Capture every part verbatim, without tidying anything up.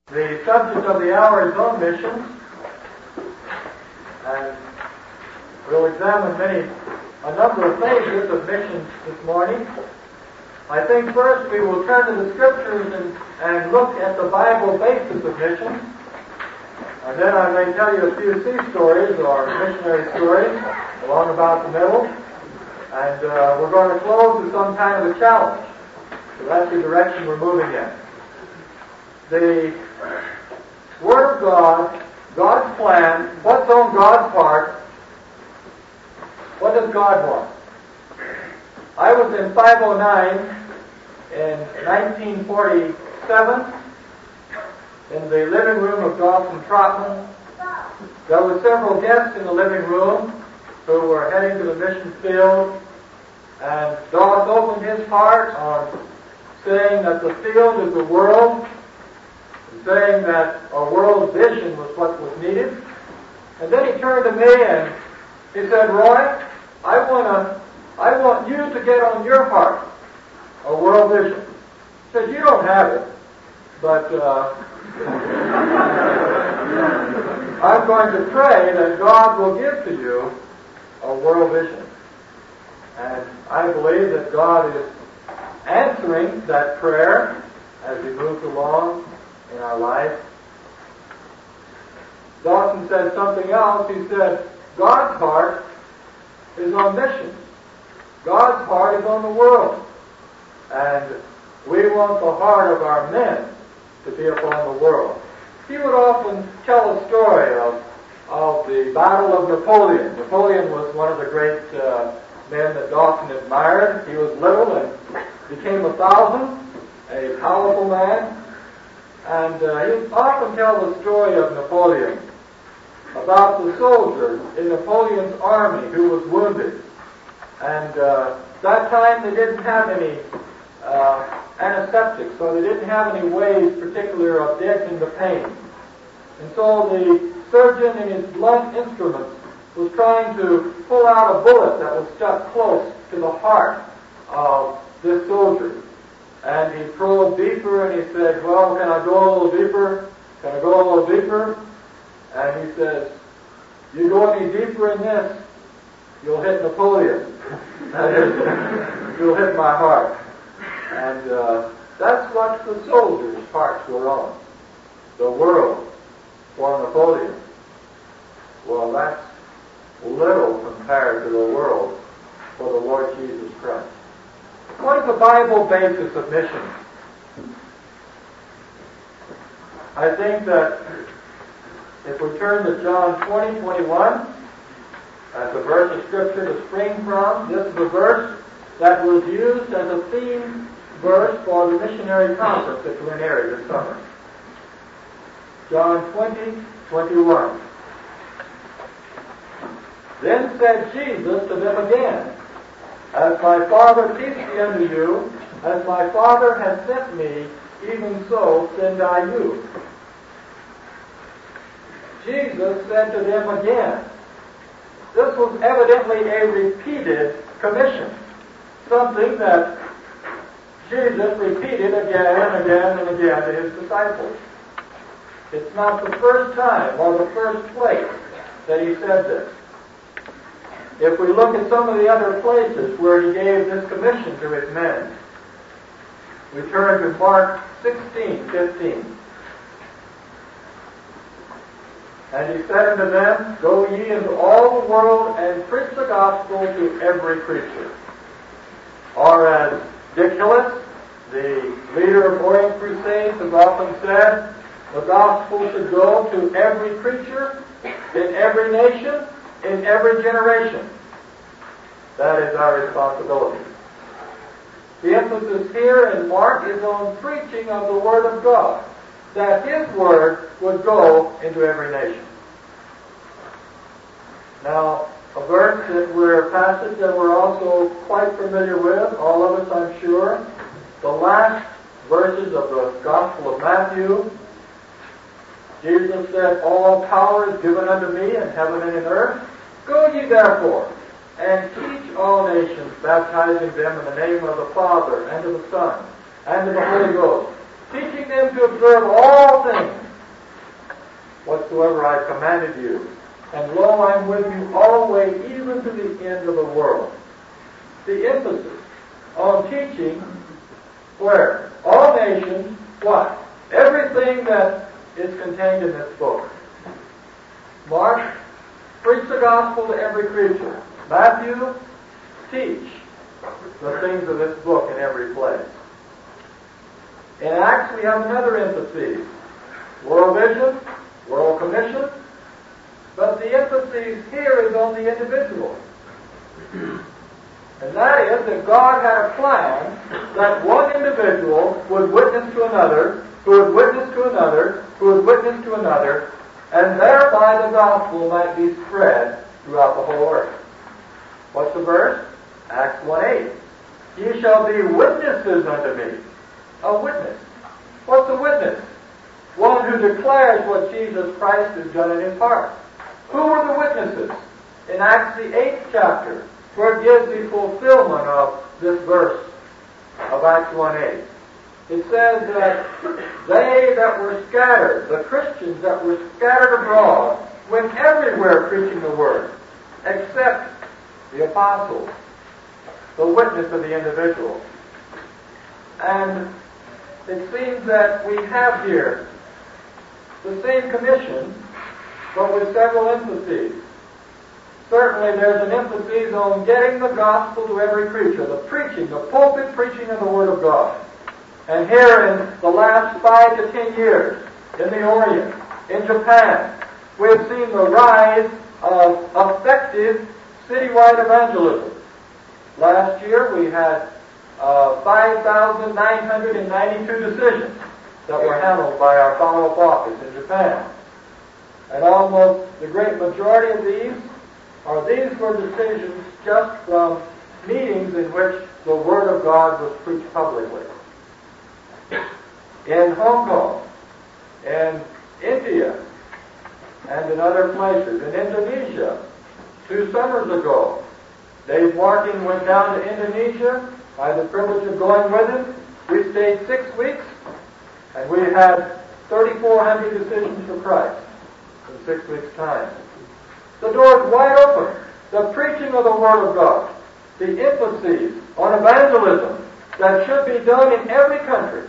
The subject of the hour is on missions, and we'll examine many, a number of phases of missions this morning. I think first we will turn to the Scriptures and, and look at the Bible basis of missions, and then I may tell you a few sea stories or missionary stories along about the middle, and uh, we're going to close with some kind of a challenge. So that's the direction we're moving in. The Word of God, God's plan, what's on God's part, what does God want? I was in five oh nine in nineteen forty-seven in the living room of Dawson Trotman. There were several guests in the living room who were heading to the mission field, and Dawson opened his heart on saying that the field is the world, saying that a world vision was what was needed. And then he turned to me and he said, "Roy, I want to, I want you to get on your heart a world vision." He said, "You don't have it, but uh, I'm going to pray that God will give to you a world vision." And I believe that God is answering that prayer as we move along in our life. Dawson said something else. He said, God's heart is on missions. God's heart is on the world. And we want the heart of our men to be upon the world. He would often tell a story of, of the Battle of Napoleon. Napoleon was one of the great uh, men that Dawson admired. He was little and became a thousand, a powerful man. And uh, he would often tell the story of Napoleon, about the soldier in Napoleon's army who was wounded. And uh, that time they didn't have any uh, antiseptic, so they didn't have any ways particular of deadening the pain. And so the surgeon in his blunt instrument was trying to pull out a bullet that was stuck close to the heart of this soldier. And he probed deeper and he said, "Well, can I go a little deeper? Can I go a little deeper?" And he says, "You go any deeper in this, you'll hit Napoleon. That is, you'll hit my heart." And uh, that's what the soldiers' hearts were on. The world for Napoleon. Well, that's little compared to the world for the Lord Jesus Christ. What is the Bible basis of missions? I think that if we turn to John twenty, twenty-one, that's a verse of Scripture to spring from. This is a verse that was used as a theme verse for the missionary conference at Glen Eyre this summer. John twenty, twenty-one. Then said Jesus to them again, "As my Father keeps me unto you, as my Father has sent me, even so send I you." Jesus said to them again. This was evidently a repeated commission, something that Jesus repeated again and again and again to his disciples. It's not the first time or the first place that he said this. If we look at some of the other places where he gave this commission to his men, we turn to Mark sixteen, fifteen. "And he said unto them, Go ye into all the world and preach the gospel to every creature." Or as Dick Hillis, the leader of Orient Crusades, has often said, the gospel should go to every creature, in every nation, in every generation. That is our responsibility. The emphasis here in Mark is on preaching of the Word of God, that His Word would go into every nation. Now, a verse that we're, a passage that we're also quite familiar with, all of us I'm sure, the last verses of the Gospel of Matthew. Jesus said, "All power is given unto me in heaven and in earth. Go ye therefore, and teach all nations, baptizing them in the name of the Father, and of the Son, and of the Holy Ghost, teaching them to observe all things whatsoever I commanded you. And lo, I am with you always, even to the end of the world. The emphasis on teaching where? All nations, what? Everything that is contained in this book. Mark, preach the gospel to every creature. Matthew, teach the things of this book in every place. In Acts, we have another emphasis. World vision, world commission, but the emphasis here is on the individual. And that is that God had a plan that one individual would witness to another, who would witness to another, who would witness to another, and thereby the gospel might be spread throughout the whole earth. What's the verse? Acts one eight. Ye shall be witnesses unto me. A witness. What's a witness? One who declares what Jesus Christ has done in his heart. Who were the witnesses? In Acts the eighth chapter, where it gives the fulfillment of this verse of Acts one eight. It says that they that were scattered, the Christians that were scattered abroad, went everywhere preaching the word, except the apostles, the witness of the individual. And it seems that we have here the same commission, but with several emphases. Certainly there's an emphasis on getting the gospel to every creature, the preaching, the pulpit preaching of the Word of God. And here in the last five to ten years, in the Orient, in Japan, we have seen the rise of effective citywide evangelism. Last year we had uh, five thousand nine hundred ninety-two decisions that were handled by our follow-up office in Japan. And almost the great majority of these are these were decisions just from meetings in which the Word of God was preached publicly. In Hong Kong, in India, and in other places, in Indonesia, two summers ago, Dave Martin went down to Indonesia. I had the privilege of going with him. We stayed six weeks, and we had thirty-four hundred decisions for Christ in six weeks' time. The door is wide open. The preaching of the Word of God, the emphasis on evangelism that should be done in every country.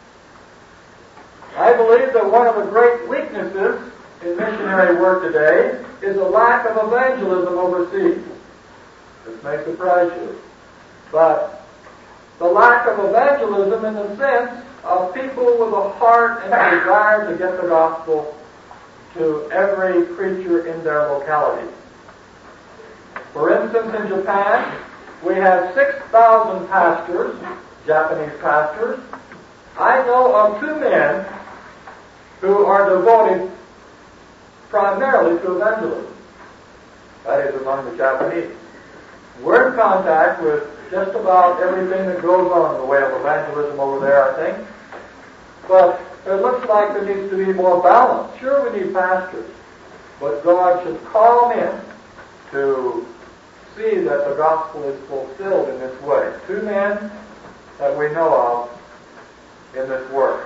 I believe that one of the great weaknesses in missionary work today is a lack of evangelism overseas. This may surprise you. But the lack of evangelism in the sense of people with a heart and a desire to get the gospel to every creature in their locality. For instance, in Japan, we have six thousand pastors, Japanese pastors. I know of two men who are devoted primarily to evangelism. That is among the Japanese. We're in contact with just about everything that goes on in the way of evangelism over there, I think. But it looks like there needs to be more balance. Sure, we need pastors, but God should call men to see that the gospel is fulfilled in this way. Two men that we know of in this work.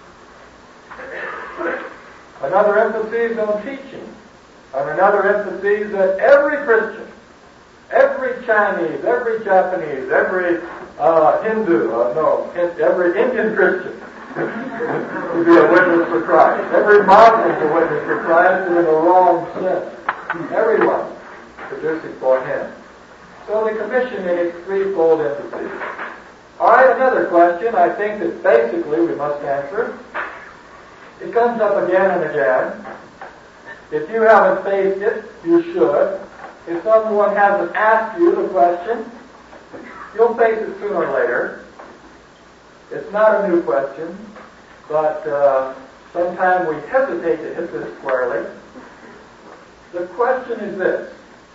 Another emphasis on teaching, and another emphasis that every Christian, every Chinese, every Japanese, every uh, Hindu, uh, no, every Indian Christian to be a witness for Christ. Every Muslim is a witness for Christ, but in a wrong sense. Everyone producing for Him. So the commission in its threefold emphasis. All right, another question I think that basically we must answer. It comes up again and again. If you haven't faced it, you should. If someone hasn't asked you the question, you'll face it sooner or later. It's not a new question, but uh, sometimes we hesitate to hit this squarely. The question is this: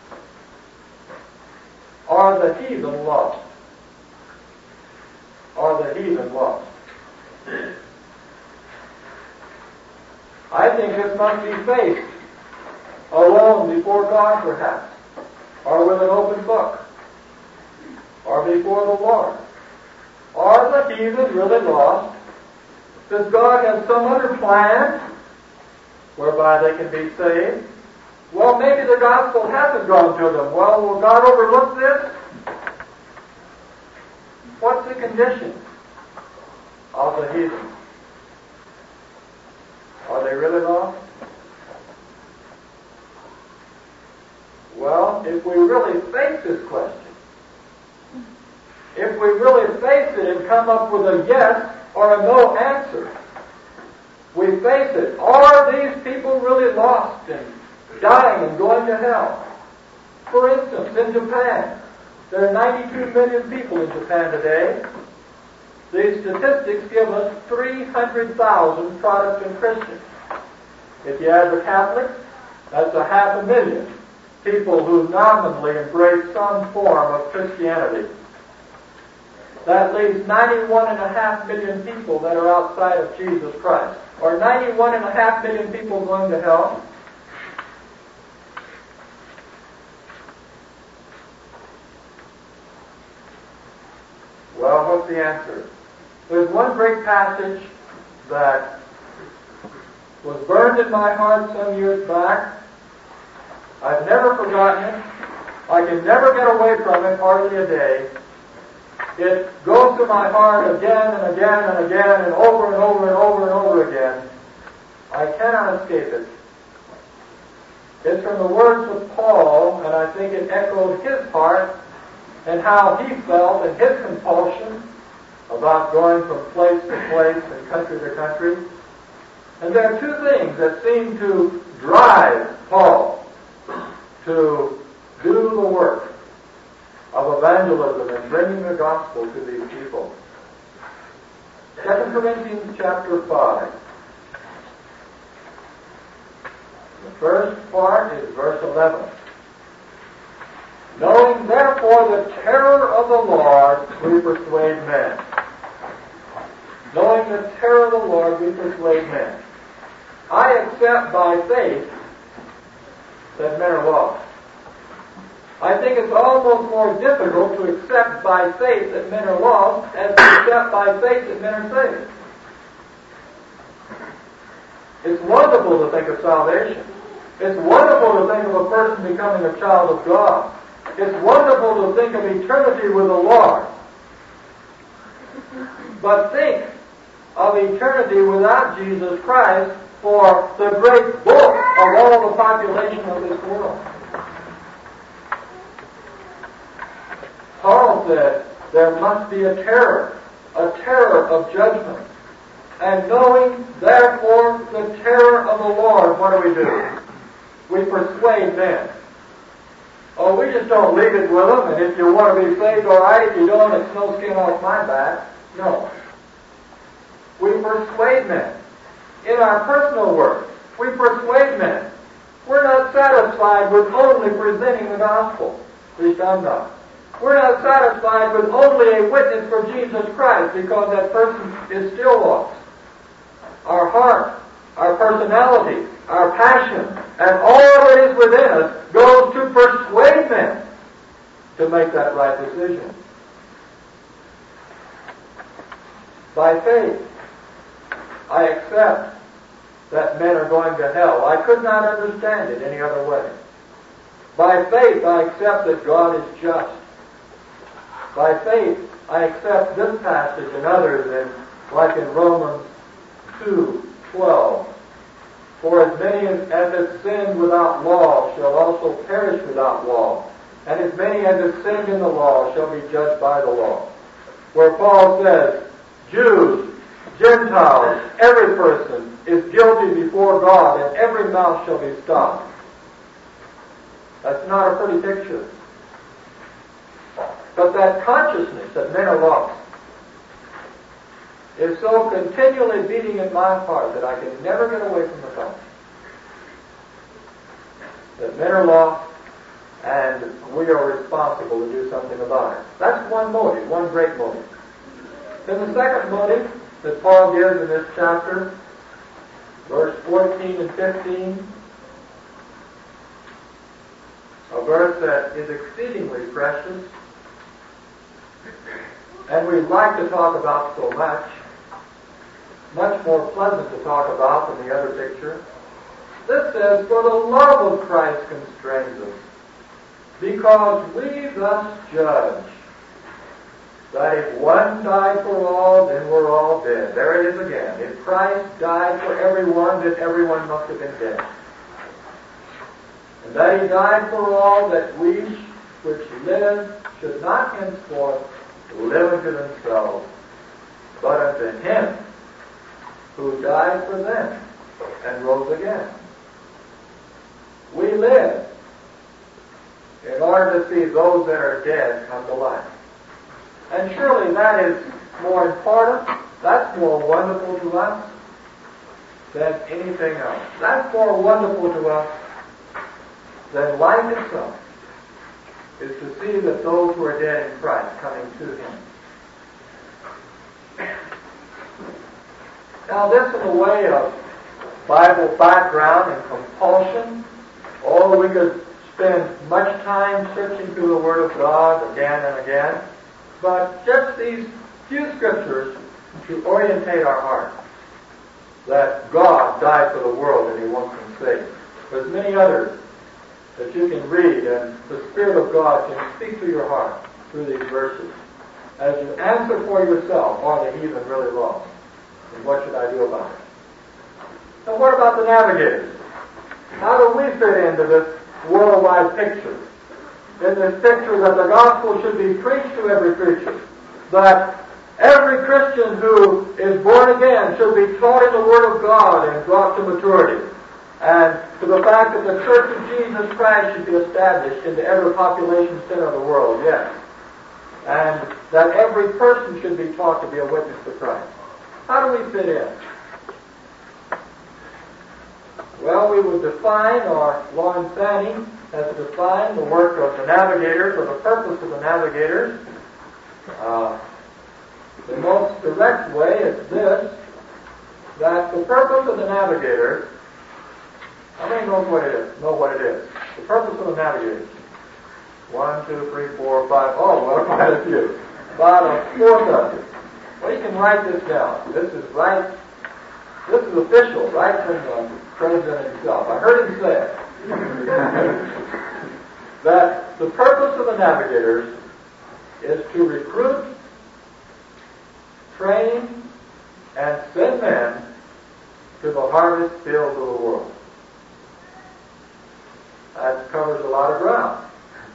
are the heathen lost? Are the heathen lost? I think this must be faced alone before God, perhaps, or with an open book, or before the Lord. Are the heathen really lost? Does God have some other plan whereby they can be saved. Well, maybe the gospel hasn't gone to them. Well, will God overlook this? What's the condition of the heathen? Are they really lost? Well, if we really face this question, if we really face it and come up with a yes or a no answer, we face it. Are these people really lost and dying and going to hell? For instance, in Japan, there are ninety-two million people in Japan today. These statistics give us three hundred thousand Protestant Christians. If you add the Catholics, that's a half a million people who nominally embrace some form of Christianity. That leaves ninety-one and a half million people that are outside of Jesus Christ. Or ninety-one and a half million people going to hell. Well, what's the answer? There's one great passage that was burned in my heart some years back. I've never forgotten it. I can never get away from it hardly a day. It goes to my heart again and again and again and over and over and over and over again. I cannot escape it. It's from the words of Paul, and I think it echoed his heart and how he felt and his compulsion about going from place to place and country to country. And there are two things that seem to drive Paul to do the work of evangelism and bringing the gospel to these people. Second Corinthians chapter five. The first part is verse eleven. Knowing therefore the terror of the Lord, we persuade men. Knowing the terror of the Lord, we persuade men. I accept by faith that men are lost. I think it's almost more difficult to accept by faith that men are lost as to accept by faith that men are saved. It's wonderful to think of salvation. It's wonderful to think of a person becoming a child of God. It's wonderful to think of eternity with the Lord. But think of eternity without Jesus Christ for the great bulk of all the population of this world. Paul said there must be a terror, a terror of judgment. And knowing, therefore, the terror of the Lord, what do we do? We persuade men. Oh, we just don't leave it with them, and if you want to be saved, all right. If you don't, it's no skin off my back. No. We persuade men. In our personal work, we persuade men. We're not satisfied with only presenting the gospel. At least I'm not. We're not satisfied with only a witness for Jesus Christ because that person is still lost. Our heart, our personality, our passion, and all that is within us goes to persuade men to make that right decision. By faith, I accept that men are going to hell. I could not understand it any other way. By faith, I accept that God is just. By faith, I accept this passage and others, in, like in Romans two twelve. For as many as have sinned without law shall also perish without law, and as many as have sinned in the law shall be judged by the law. Where Paul says, Jews, Gentiles, every person is guilty before God, and every mouth shall be stopped. That's not a pretty picture. But that consciousness that men are lost is so continually beating in my heart that I can never get away from the fact that men are lost and we are responsible to do something about it. That's one motive, one great motive. Then the second motive that Paul gives in this chapter, verse fourteen and fifteen, a verse that is exceedingly precious and we like to talk about so much, much more pleasant to talk about than the other picture. This says, for the love of Christ constrains us, because we thus judge that if one died for all, then we're all dead. There it is again. If Christ died for everyone, then everyone must have been dead. And that he died for all, that we which live should not henceforth live unto themselves, but unto him who died for them and rose again. We live in order to see those that are dead come to life. And surely that is more important, that's more wonderful to us than anything else. That's more wonderful to us than life itself, is to see that those who are dead in Christ coming to him. Now this in the way of Bible background and compulsion, oh, we could spend much time searching through the Word of God again and again, but just these few scriptures to orientate our hearts that God died for the world and he wants them saved. There's many others that you can read, and the Spirit of God can speak to your heart through these verses as you answer for yourself, are the heathen really lost? And what should I do about it? Now what about the navigators? How do we fit into this worldwide picture? In this picture that the gospel should be preached to every creature, that every Christian who is born again should be taught in the Word of God and brought to maturity, and to the fact that the Church of Jesus Christ should be established into every population center of the world, yes, and that every person should be taught to be a witness to Christ. How do we fit in? Well, we would define, or Lawrence Fanning has defined the work of the navigators, or the purpose of the navigators. Uh, the most direct way is this, that the purpose of the navigators, how many knows what it is? Know what it is? The purpose of the navigators. One, two, three, four, five, oh, well, quite a few. About a fourth of you. Well, you can write this down. This is right, this is official, right from the President himself. I heard him say it. That the purpose of the navigators is to recruit, train, and send men to the harvest fields of the world. That covers a lot of ground.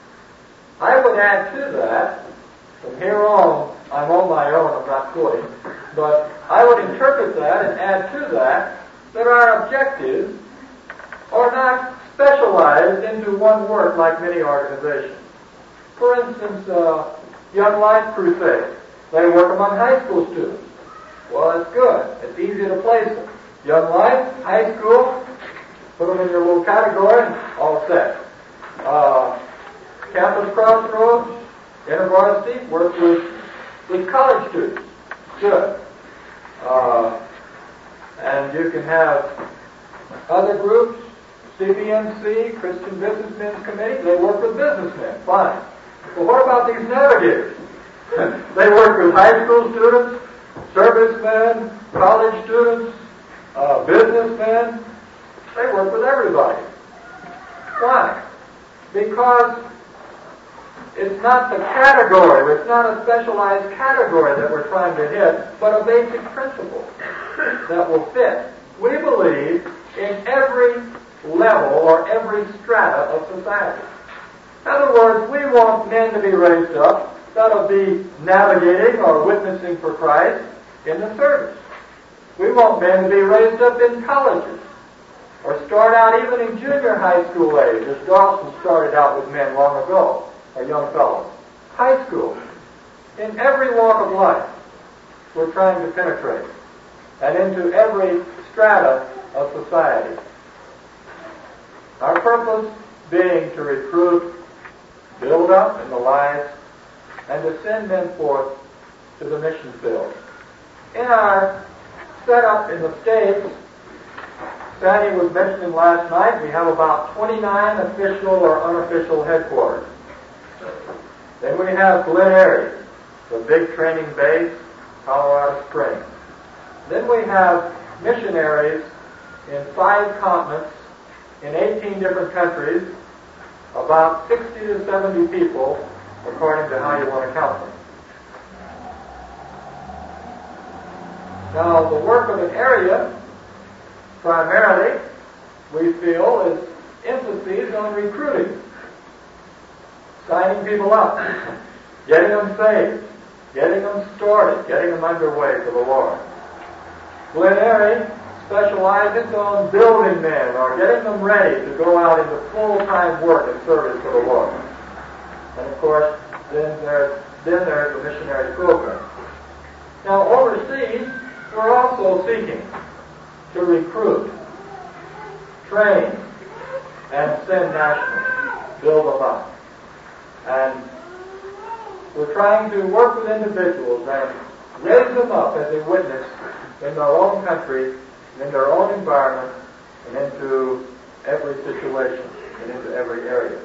I would add to that, from here on, I'm on my own, I'm not quoting, but I would interpret that and add to that that our objectives are not specialized into one work like many organizations. For instance, uh, Young Life Crusade. They work among high school students. Well, that's good. It's easy to place them. Young Life, high school, put them in your little category, all set. Uh, Campus Crossroads, InterVarsity, work with, with college students. Good. Uh, and you can have other groups, C B M C, Christian Businessmen's Committee, they work with businessmen. Fine. Well, what about these navigators? They work with high school students, servicemen, college students, uh, businessmen. They work with everybody. Why? Because it's not the category, it's not a specialized category that we're trying to hit, but a basic principle that will fit. We believe in every level or every strata of society. In other words, we want men to be raised up that'll be navigating or witnessing for Christ in the service. We want men to be raised up in colleges or start out even in junior high school age, as Dawson started out with men long ago, or young fellows. High school. In every walk of life, we're trying to penetrate, and into every strata of society. Our purpose being to recruit, build up in the lives, and to send men forth to the mission field. In our setup in the States, Sandy was mentioning last night, we have about twenty-nine official or unofficial headquarters. Then we have Glen Eyrie, the big training base, Colorado Springs. Then we have missionaries in five continents in eighteen different countries, about sixty to seventy people, according to how you want to count them. Now, the work of an area, primarily, we feel, is emphasis on recruiting, signing people up, getting them saved, getting them started, getting them underway for the Lord. Glen Eyrie specializes on building men or getting them ready to go out into full-time work and service for the Lord. And of course, then there's, then there's the missionary program. Now, overseas, we're also seeking to recruit, train, and send nationals, build them up. And we're trying to work with individuals and raise them up as a witness in their own country, and in their own environment, and into every situation, and into every area.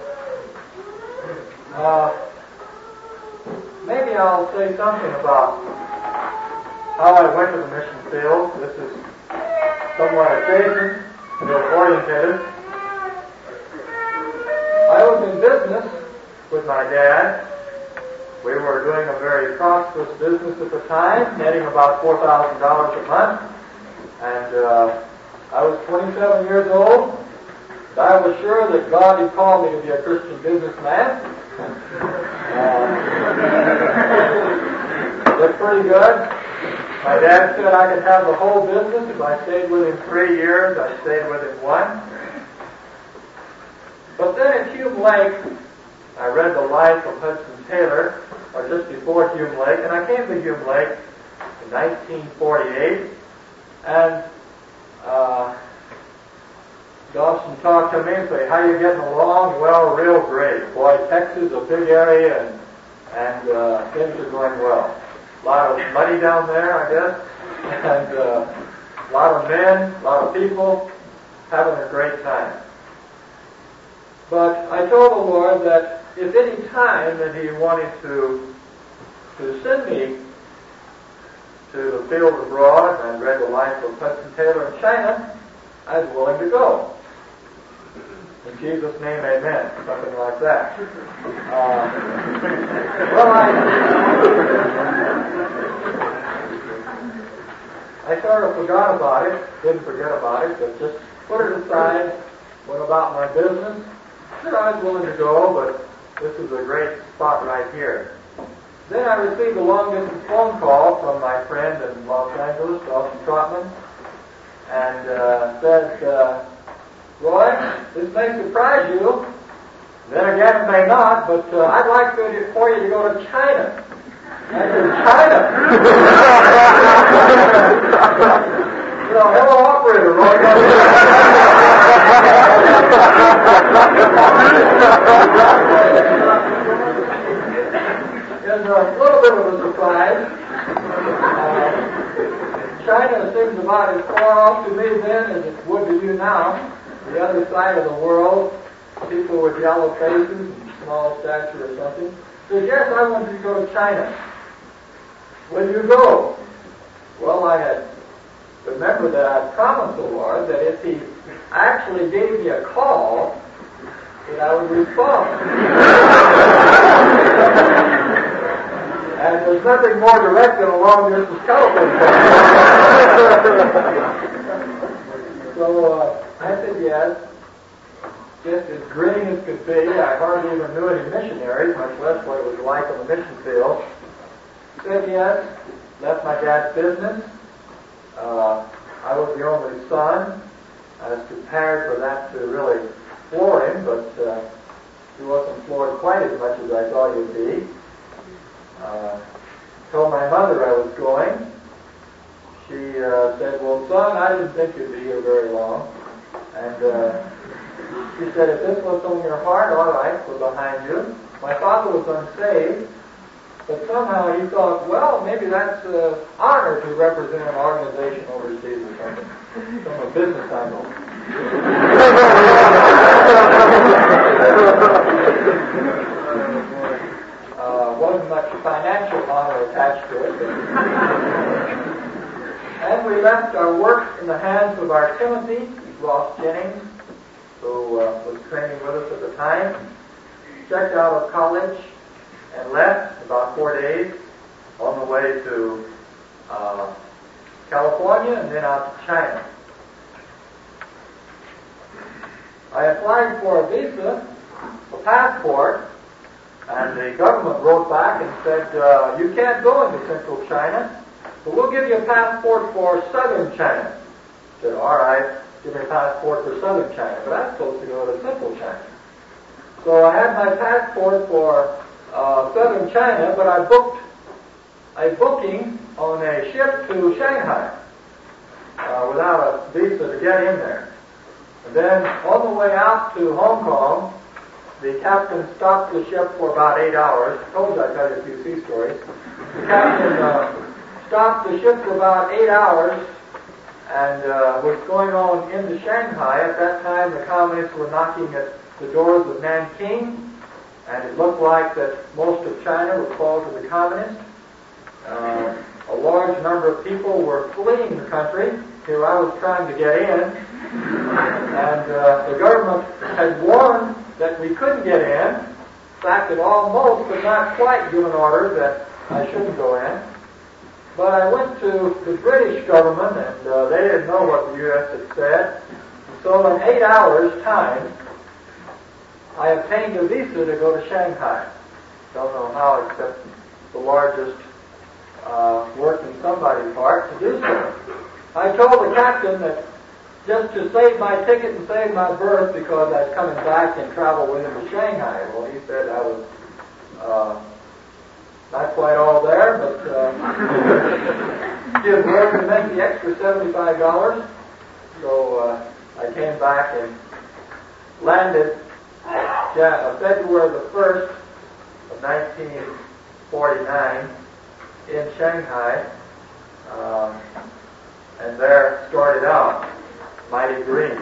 Uh, maybe I'll say something about how I went to the mission field. This is somewhat adjacent, more orientated. I was in business with my dad. We were doing a very prosperous business at the time, netting about four thousand dollars a month. And uh, I was twenty-seven years old. And I was sure that God had called me to be a Christian businessman. Uh, looked pretty good. My dad said I could have the whole business if I stayed with him three years. I stayed with him one. But then at Hume Lake, I read the life of Hudson Taylor, or just before Hume Lake, and I came to Hume Lake in nineteen forty-eight, and uh, Dawson talked to me and said, "How you getting along?" "Well, real great. Boy, Texas is a big area, and, and uh, things are going well. A lot of money down there, I guess, and uh, a lot of men, a lot of people, having a great time." But I told the Lord that if any time that He wanted to to send me to the field abroad, and I read the life of Hudson Taylor in China, I was willing to go. In Jesus' name, amen. Something like that. Uh, well, I, I sort of forgot about it, didn't forget about it, but just put it aside, went about my business. Sure, I was willing to go, but this is a great spot right here. Then I received a long-distance phone call from my friend in Los Angeles, Dawson Trotman, and uh, said, uh, "Roy, this may surprise you. Then again, it may not, but uh, I'd like to, for you to go to China." I said, "China?" You know, hello, operator, Roy. It was a little bit of a surprise. Uh, China seems about as far off to me then as it would to you now. The other side of the world, people with yellow faces and small stature or something. Said, "Yes, I want you to go to China. Will you go?" Well, I had remembered that I promised the Lord that if He actually gave me a call, that I would respond. And there's nothing more direct than a long-distance telephone call. So uh, I said yes, just as grinning as could be. I hardly even knew any missionaries, much less what it was like on the mission field. Said yes, left my dad's business. Uh, I was the only son. I was prepared for that to really floor him, but uh, he wasn't floored quite as much as I thought he'd be. Uh, told my mother I was going. She uh, said, "Well, son, I didn't think you'd be here very long." And uh, she said, "If this was on your heart, all right, we're behind you." My father was unsaved, but somehow he thought, well, maybe that's an uh, honor to represent an organization overseas or something, from a business angle. uh, wasn't much financial honor attached to it. And we left our work in the hands of our Timothy, Ross Jennings, who uh, was training with us at the time, checked out of college and left about four days on the way to uh, California and then out to China. I applied for a visa, a passport, and the government wrote back and said, uh, you can't go into central China, but we'll give you a passport for southern China. I said, all right, give me a passport for southern China, but I'm supposed to go to central China. So I had my passport for uh, southern China, but I booked a booking on a ship to Shanghai uh, without a visa to get in there. And then on the way out to Hong Kong, the captain stopped the ship for about eight hours. I told you I'd tell you a few sea stories. The captain uh, stopped the ship for about eight hours and uh, was going on into Shanghai. At that time, the communists were knocking at the doors of Nanking, and it looked like that most of China would fall to the communists. Uh, a large number of people were fleeing the country. Here I was trying to get in, and uh, the government had warned that we couldn't get in. In fact, it almost but not quite given orders that I shouldn't go in. But I went to the British government, and uh, they didn't know what the U S had said. So in eight hours' time, I obtained a visa to go to Shanghai. Don't know how, except the largest uh, work in somebody's part to do so. I told the captain that just to save my ticket and save my berth, because I was coming back and travel with him to Shanghai. Well, he said I was uh, not quite all there, but uh, he was willing to make the extra seventy-five dollars. So uh, I came back and landed uh, February the first of nineteen forty-nine in Shanghai, um, and there started out mighty dream.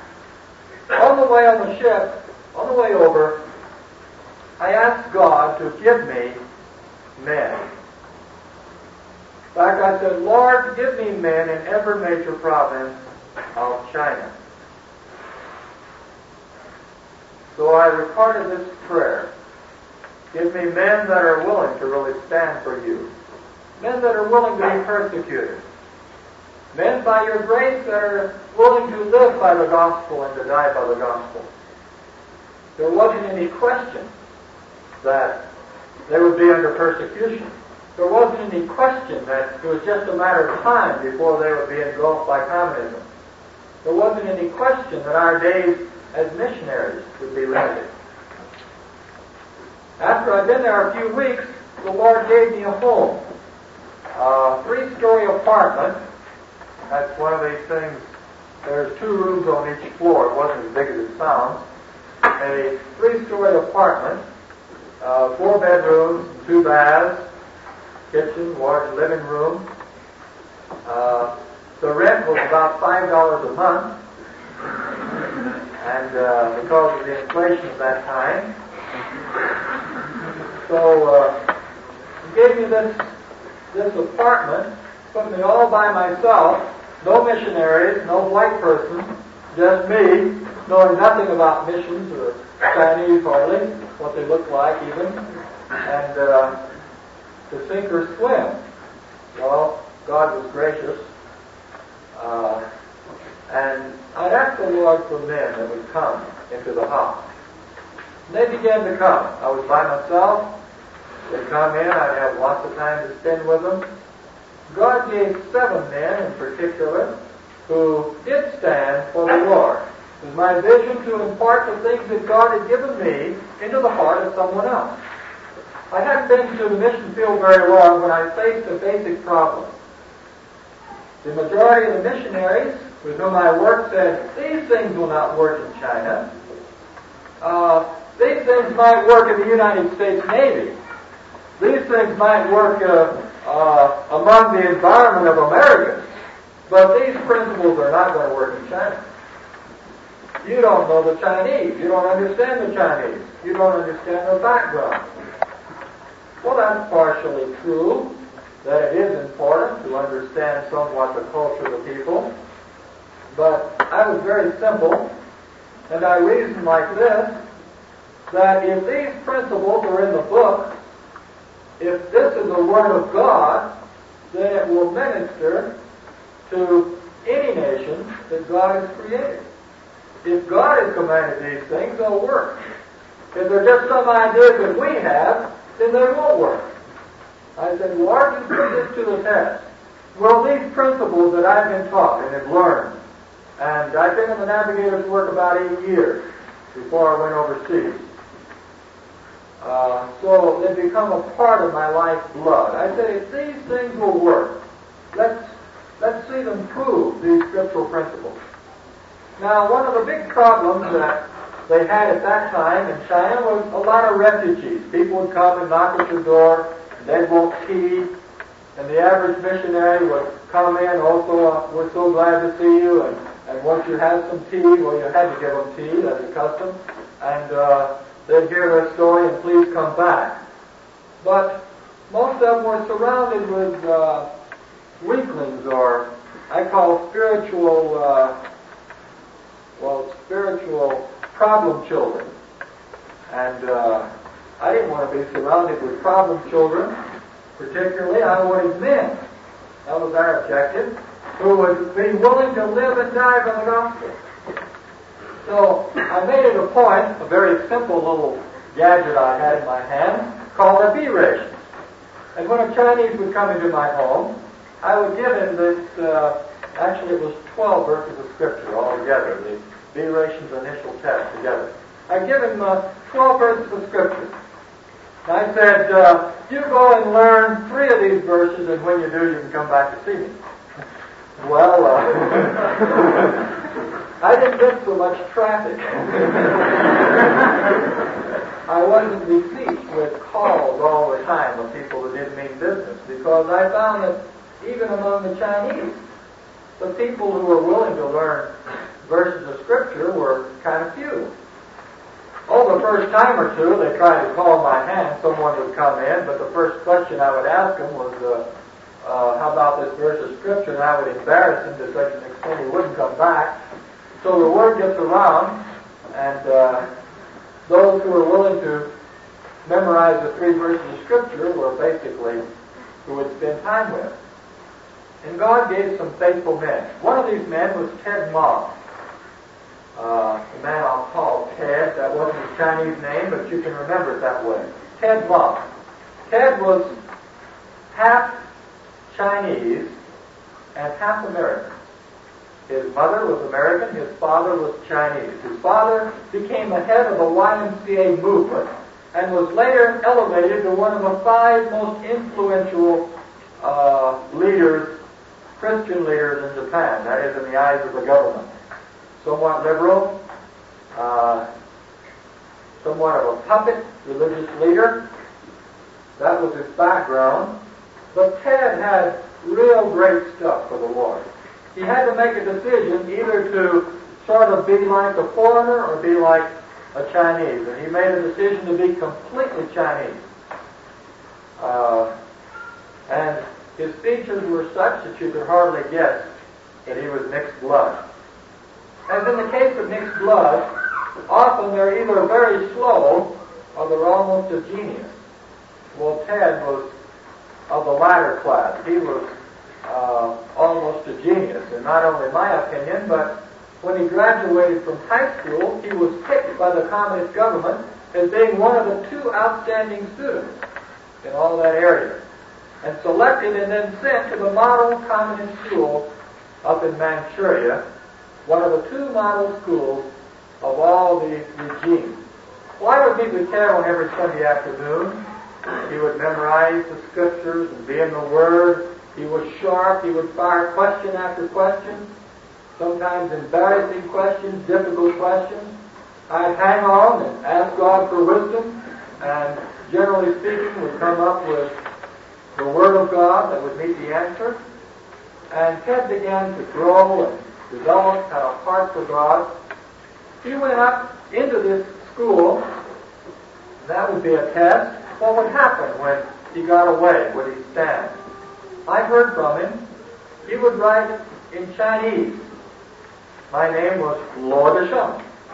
On the way on the ship, on the way over, I asked God to give me men. In fact, I said, Lord, give me men in every major province of China. So I recorded this prayer. Give me men that are willing to really stand for you. Men that are willing to be persecuted. Men by your grace that are willing to live by the gospel and to die by the gospel. There wasn't any question that they would be under persecution. There wasn't any question that it was just a matter of time before they would be engulfed by communism. There wasn't any question that our days as missionaries would be limited. After I'd been there a few weeks, the Lord gave me a home. A three-story apartment. That's one of these things. There's two rooms on each floor. It wasn't as big as it sounds. A three-story apartment, uh, four bedrooms, two baths, kitchen, large living room. Uh, the rent was about five dollars a month, and uh, because of the inflation of that time, so uh, he gave me this this apartment, put me all by myself. No missionaries, no white person, just me, knowing nothing about missions or Chinese hardly, what they look like even, and uh, to sink or swim. Well, God was gracious, uh, and I'd asked the Lord for men that would come into the house. And they began to come. I was by myself. They'd come in. I'd have lots of time to spend with them. God gave seven men in particular who did stand for the Lord. It was my vision to impart the things that God had given me into the heart of someone else. I hadn't been to the mission field very long when I faced a basic problem. The majority of the missionaries with whom I worked said, these things will not work in China. Uh, these things might work in the United States Navy. These things might work uh, uh, among the environment of Americans. But these principles are not going to work in China. You don't know the Chinese. You don't understand the Chinese. You don't understand their background. Well, that's partially true, that it is important to understand somewhat the culture of the people. But I was very simple. And I reason like this, that if these principles are in the book, if this is the Word of God, then it will minister to any nation that God has created. If God has commanded these things, they'll work. If they're just some ideas that we have, then they won't work. I said, Lord, you put this to the test. Well, these principles that I've been taught and have learned, and I've been in the navigator's work about eight years before I went overseas. Uh, so they become a part of my life's blood. I said, if these things will work, let's let's see them prove these scriptural principles. Now, one of the big problems that they had at that time in China was a lot of refugees. People would come and knock at your door, and they'd want tea, and the average missionary would come in, also, uh, we're so glad to see you, and, and once you had some tea, well, you had to give them tea, that's a custom, and uh, they'd hear their story and please come back. But most of them were surrounded with uh, weaklings, or I call spiritual, uh, well, spiritual problem children. And uh, I didn't want to be surrounded with problem children. Particularly, I wanted men. That was our objective, who would be willing to live and die for the gospel. So I made it a point, a very simple little gadget I had in my hand, called a bee ration. And when a Chinese would come into my home, I would give him this, uh, actually it was twelve verses of Scripture altogether, the bee ration's initial test together. I'd give him uh, twelve verses of Scripture. And I said, uh, you go and learn three of these verses, and when you do, you can come back to see me. Well, uh, I didn't get so much traffic. I wasn't besieged with calls all the time of people who didn't mean business, because I found that even among the Chinese, the people who were willing to learn verses of Scripture were kind of few. Oh, the first time or two, they tried to call my hand. Someone would come in, but the first question I would ask them was, uh, uh, how about this verse of Scripture? And I would embarrass him to such an extent he wouldn't come back. So the word gets around, and uh, those who were willing to memorize the three verses of Scripture were basically who would spend time with. And God gave some faithful men. One of these men was Ted Ma. Uh, the man I'll call Ted. That wasn't his Chinese name, but you can remember it that way. Ted Ma. Ted was half Chinese and half American. His mother was American, his father was Chinese. His father became the head of the Y M C A movement and was later elevated to one of the five most influential uh, leaders, Christian leaders in Japan, that is, in the eyes of the government. Somewhat liberal, uh, somewhat of a puppet religious leader. That was his background. But Ted had real great stuff for the Lord. He had to make a decision either to sort of be like a foreigner or be like a Chinese. And he made a decision to be completely Chinese. Uh, and his features were such that you could hardly guess that he was mixed blood. As in the case of mixed blood, often they're either very slow or they're almost a genius. Well, Ted was of the latter class. He was uh, almost a genius, and not only my opinion, but when he graduated from high school, he was picked by the communist government as being one of the two outstanding students in all that area, and selected and then sent to the model communist school up in Manchuria, one of the two model schools of all the regimes. Well, I would meet with Ted on every Sunday afternoon. He would memorize the Scriptures and be in the Word. He was sharp. He would fire question after question, sometimes embarrassing questions, difficult questions. I'd hang on and ask God for wisdom, and generally speaking, would come up with the Word of God that would meet the answer. And Ted began to grow and develop, had a heart for God. He went up into this school. That would be a test. What would happen when he got away? Would he stand? I heard from him. He would write in Chinese. My name was Luo Desheng.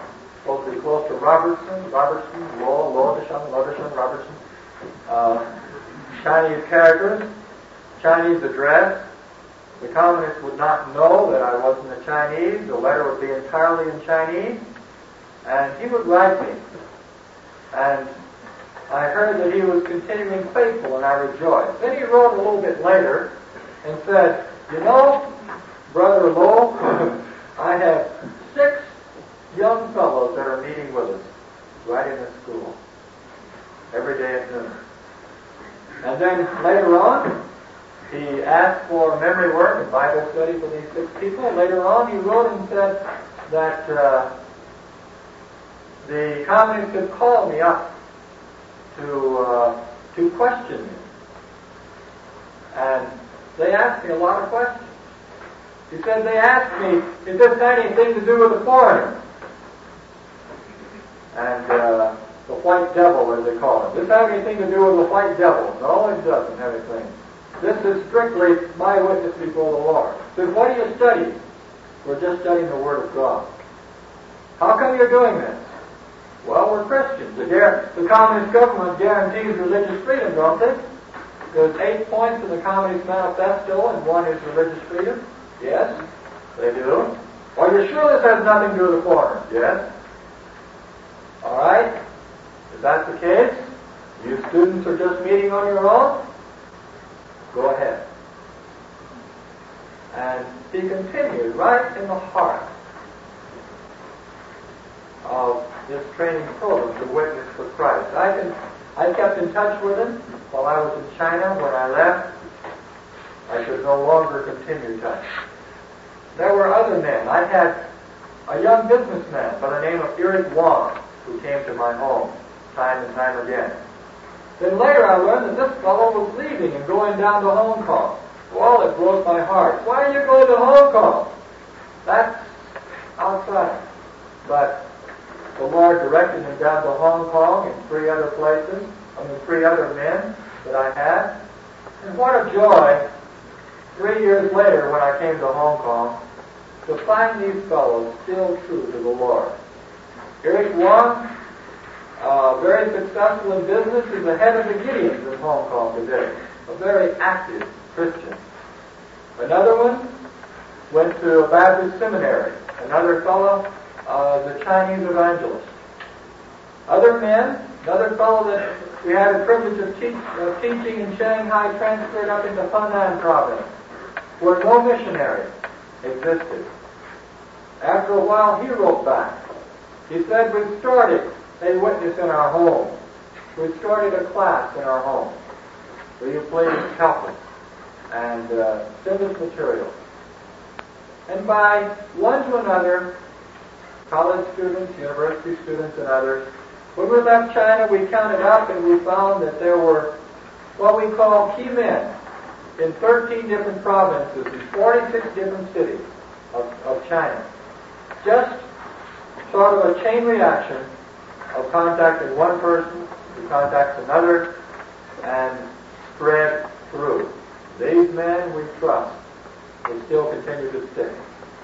supposed to be close to Robertson, Robertson, Law, Lordishon, Lordishon, Robertson. Uh, Chinese characters, Chinese address. The communists would not know that I wasn't a Chinese. The letter would be entirely in Chinese. And he would write me. And I heard that he was continuing faithful, and I rejoiced. Then he wrote a little bit later and said, you know, Brother Lowe, I have six young fellows that are meeting with us right in the school every day at noon. And then later on, he asked for memory work and Bible study for these six people. Later on, he wrote and said that uh, the communists had called me up to uh, to question me. And they asked me a lot of questions. He said, they asked me, is this anything to do with the foreigner? And uh, the white devil, as they call it. Does this have anything to do with the white devil? No, it doesn't have anything. This is strictly my witness before the Lord. He said, what are you studying? We're just studying the Word of God. How come you're doing this? Well, we're Christians. The, the Communist government guarantees religious freedom, don't they? There's eight points in the Communist Manifesto, and one is religious freedom. Yes, they do. Are you sure this has nothing to do with the foreigners? Yes. All right. If that's the case, you students are just meeting on your own, go ahead. And he continued right in the heart of this training program to witness for Christ. I can, I kept in touch with him while I was in China. When I left, I could no longer continue touch. There were other men. I had a young businessman by the name of Eric Wong who came to my home time and time again. Then later I learned that this fellow was leaving and going down to Hong Kong. Well, it broke my heart. Why are you going to Hong Kong? That's outside. But the Lord directed me down to Hong Kong and three other places, I mean three other men that I had. And what a joy, three years later when I came to Hong Kong, to find these fellows still true to the Lord. Eric Wong, uh, very successful in business, is the head of the Gideons in Hong Kong today, a very active Christian. Another one went to a Baptist seminary. Another fellow, uh, the Chinese evangelist. Other men, another fellow that we had the privilege of, teach, of teaching in Shanghai, transferred up into Henan province, where no missionary existed. After a while, he wrote back. He said, we started a witness in our home. We started a class in our home. Will you please help us and uh, send us material? And by one to another, college students, university students, and others, when we left China, we counted up and we found that there were what we call key men in thirteen different provinces and forty-six different cities of, of China. Just sort of a chain reaction of contacting one person who contacts another and spread through. These men we trust will still continue to stick.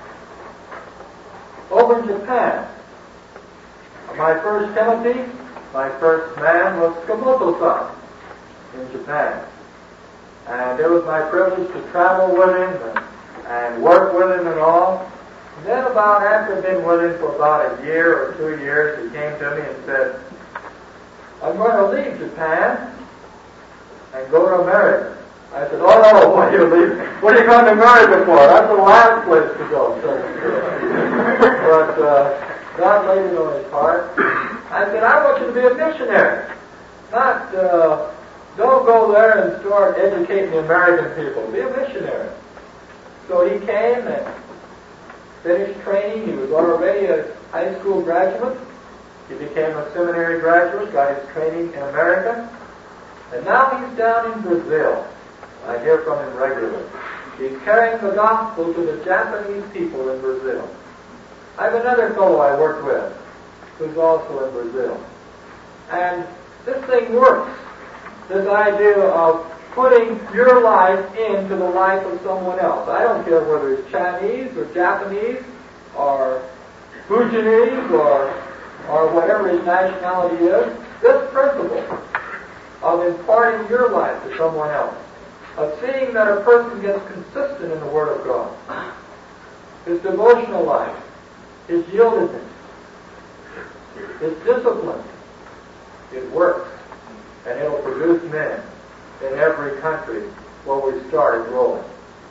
Over in Japan, my first Timothy, my first man was Kamoto-san in Japan. And it was my privilege to travel with him and, and work with him and all. And then about after I'd been with him for about a year or two years, he came to me and said, I'm going to leave Japan and go to America. I said, oh no, what are you leaving? What are you going to America for? That's the last place to go. So, but uh, God laid it on his heart. I said, I want you to be a missionary. Not, uh, don't go there and start educating the American people. Be a missionary. So he came and finished training. He was already a high school graduate. He became a seminary graduate, got his training in America. And now he's down in Brazil. I hear from him regularly. He's carrying the gospel to the Japanese people in Brazil. I have another fellow I worked with who's also in Brazil. And this thing works. This idea of putting your life into the life of someone else. I don't care whether it's Chinese or Japanese or Fujianese or or whatever his nationality is, this principle of imparting your life to someone else, of seeing that a person gets consistent in the Word of God, his devotional life, his yieldedness, his discipline, it works, and it'll produce men in every country where we started rolling.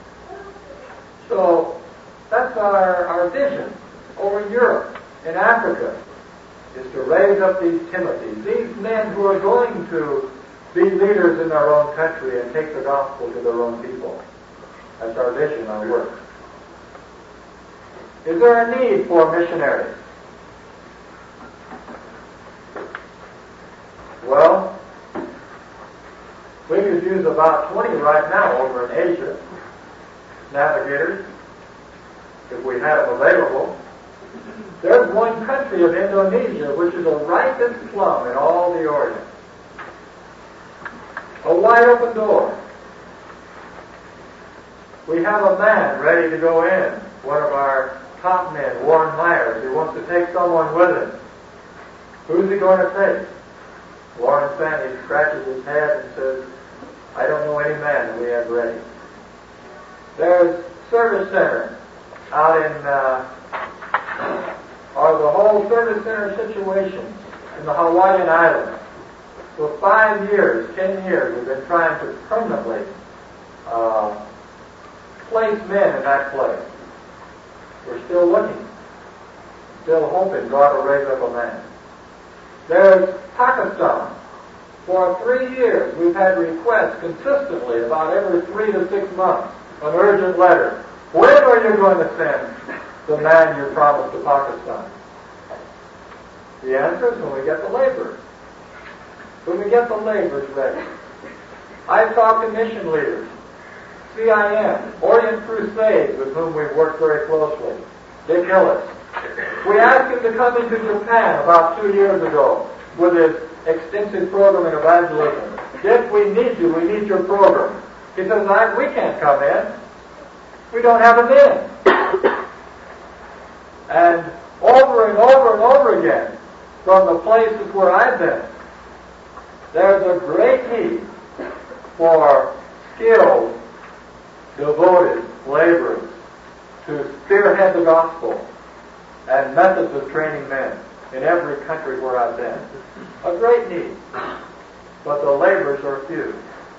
So that's our, our vision over in Europe, in Africa, is to raise up these Timothys, these men who are going to be leaders in their own country and take the gospel to their own people. That's our vision, our work. Is there a need for missionaries? Well, we could use about twenty right now over in Asia, navigators, if we had them available. There's one country of Indonesia which is a ripest plum in all the Orient. A wide open door. We have a man ready to go in, one of our top men, Warren Myers. He wants to take someone with him. Who's he going to take? Warren Sandy scratches his head and says, I don't know any man that we have ready. There's service center out in, uh, or the whole service center situation in the Hawaiian Islands. For five years, ten years, we've been trying to permanently uh, place men in that place. We're still looking, still hoping God will raise up a man. There's Pakistan. For three years, we've had requests consistently about every three to six months, an urgent letter. When are you going to send the man you promised to Pakistan? The answer is when we get the laborers. When we get the laborers ready. I've talked to mission leaders, C I M, Orient Crusade, with whom we've worked very closely, Dick Hillis. We asked him to come into Japan about two years ago with his extensive program in evangelism. Dick, we need you. We need your program. He says, I, we can't come in. We don't have a in. And over and over and over again, from the places where I've been, there's a great need for skilled, devoted laborers to spearhead the gospel and methods of training men in every country where I've been. A great need. But the laborers are few.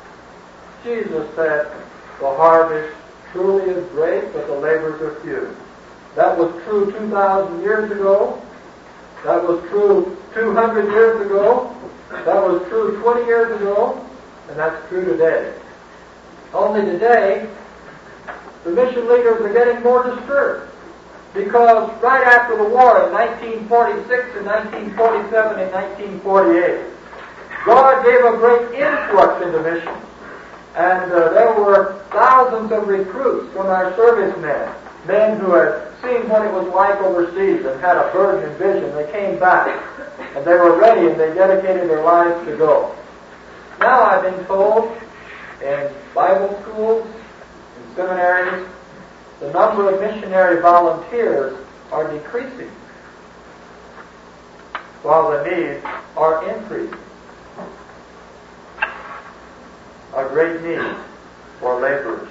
Jesus said, the harvest truly is great, but the laborers are few. That was true two thousand years ago. That was true two hundred years ago. That was true twenty years ago. And that's true today. Only today, the mission leaders are getting more disturbed. Because right after the war in nineteen forty-six and nineteen forty-seven and nineteen forty-eight, God gave a great influx into missions. And uh, there were thousands of recruits from our servicemen, men who had seen what it was like overseas and had a burden and vision. They came back, and they were ready, and they dedicated their lives to go. Now I've been told in Bible schools, in seminaries, the number of missionary volunteers are decreasing, while the needs are increasing. A great need for laborers.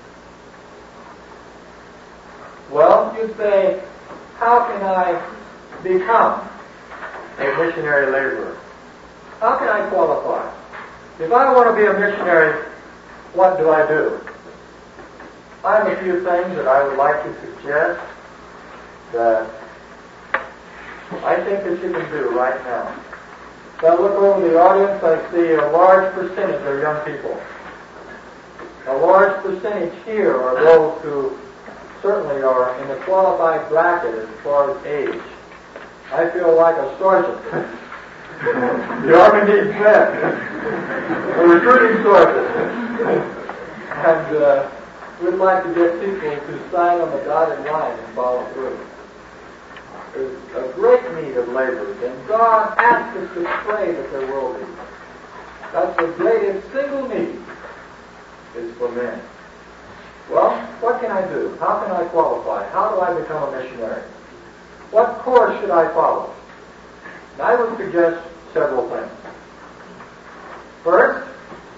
Well, you say, how can I become a missionary laborer? How can I qualify? If I want to be a missionary, what do I do? I have a few things that I would like to suggest that I think that you can do right now. If I look over the audience, I see a large percentage are young people. A large percentage here are those who certainly are in the qualified bracket as far as age. I feel like a sergeant. The Army needs men. A recruiting sergeant. And uh, we'd like to get people to sign on the dotted line and follow through. There's a great need of laborers, and God asks us to pray that there will be. That's the greatest single need is for men. Well, what can I do? How can I qualify? How do I become a missionary? What course should I follow? And I would suggest several things. First,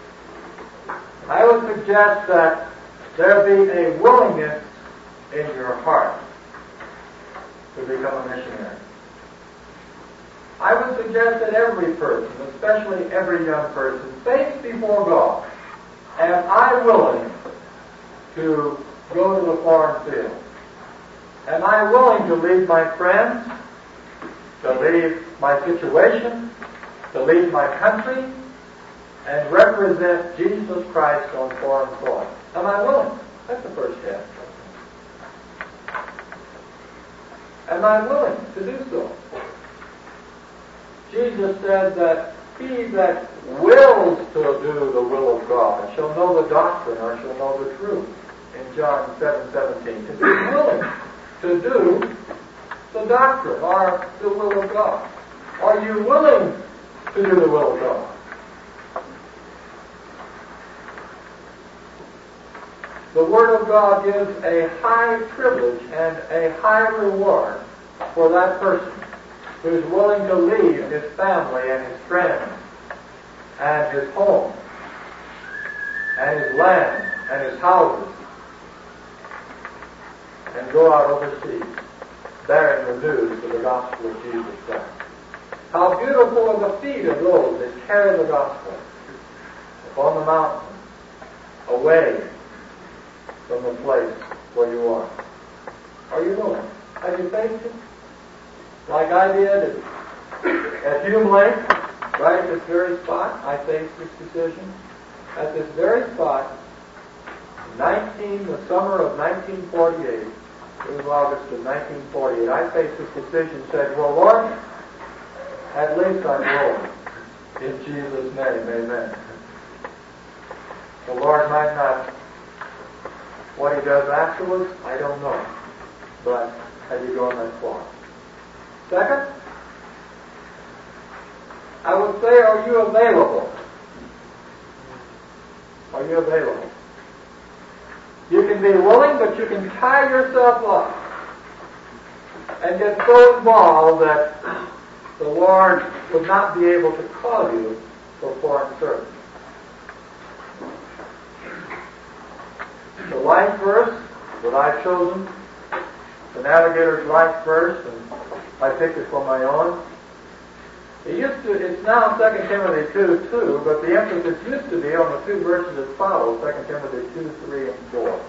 I would suggest that there be a willingness in your heart to become a missionary. I would suggest that every person, especially every young person, face before God, am I willing to go to the foreign field? Am I willing to leave my friends, to leave my situation, to leave my country, and represent Jesus Christ on foreign soil? Am I willing? That's the first step. Am I willing to do so? Jesus said that he that wills to do the will of God shall know the doctrine or shall know the truth. In John seven seventeen. To be willing to do the doctrine or the will of God. Are you willing to do the will of God? The Word of God gives a high privilege and a high reward for that person who is willing to leave his family and his friends and his home and his land and his houses and go out overseas bearing the news of the gospel of Jesus Christ. How beautiful are the feet of those that carry the gospel upon the mountain, away from the place where you are. Are you willing? Have you faced it? Like I did at, at Hume Lake, right at this very spot, I faced this decision. At this very spot, nineteen, the summer of nineteen forty-eight, it was August of nineteen forty-eight, I faced this decision and said, well, Lord, at least I'm willing. In Jesus' name, amen. The Lord might not, what he does afterwards, I don't know. But have you gone that far? Second, I would say, are you available? Are you available? You can be willing, but you can tie yourself up and get so involved that the Lord would not be able to call you for foreign service. The life verse that I've chosen, the Navigator's Life verse, and I picked it from my own. It used to, it's now Second Timothy two two, but the emphasis used to be on the two verses that follow, Second Timothy two, three, and four.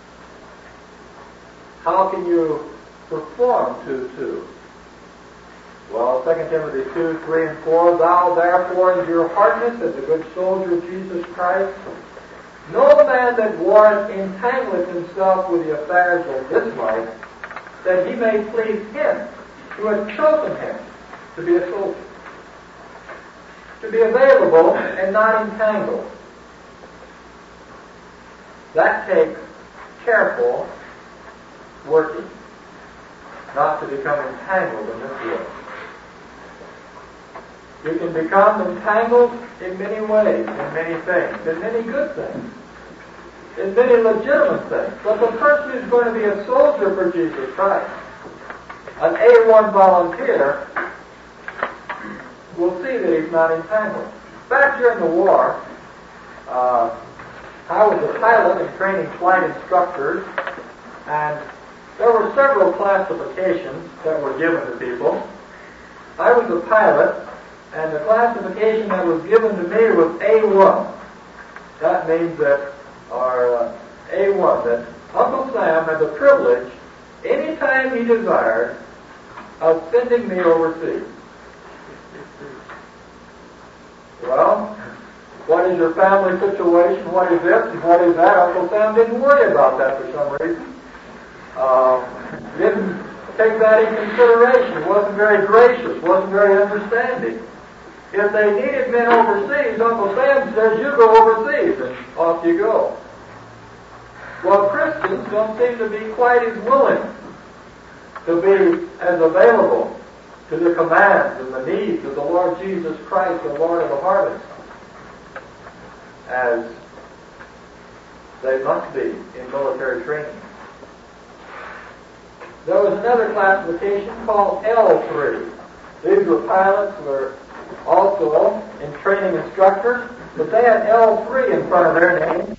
How can you perform two two? Well, Second Timothy two, three, and four, thou therefore in your hardness as a good soldier of Jesus Christ, no man that warreth entangleth himself with the affairs of this life, that he may please him who has chosen him to be a soldier. To be available and not entangled. That takes careful working, not to become entangled in this world. You can become entangled in many ways, in many things, in many good things, in many legitimate things. But the person who's going to be a soldier for Jesus Christ, an A one volunteer, will see that he's not entangled. Back during the war, uh, I was a pilot and training flight instructors, and there were several classifications that were given to people. I was a pilot, and the classification that was given to me was A one. That means that, or uh, A one, that Uncle Sam had the privilege, anytime he desired, of sending me overseas. Well, what is your family situation? What is this and what is that? Uncle Sam didn't worry about that for some reason. Uh, didn't take that in consideration. Wasn't very gracious. Wasn't very understanding. If they needed men overseas, Uncle Sam says, you go overseas, and off you go. Well, Christians don't seem to be quite as willing to be as available to the commands and the needs of the Lord Jesus Christ, the Lord of the harvest, as they must be in military training. There was another classification called L three. These were pilots, were also in training instructors, but they had L three in front of their name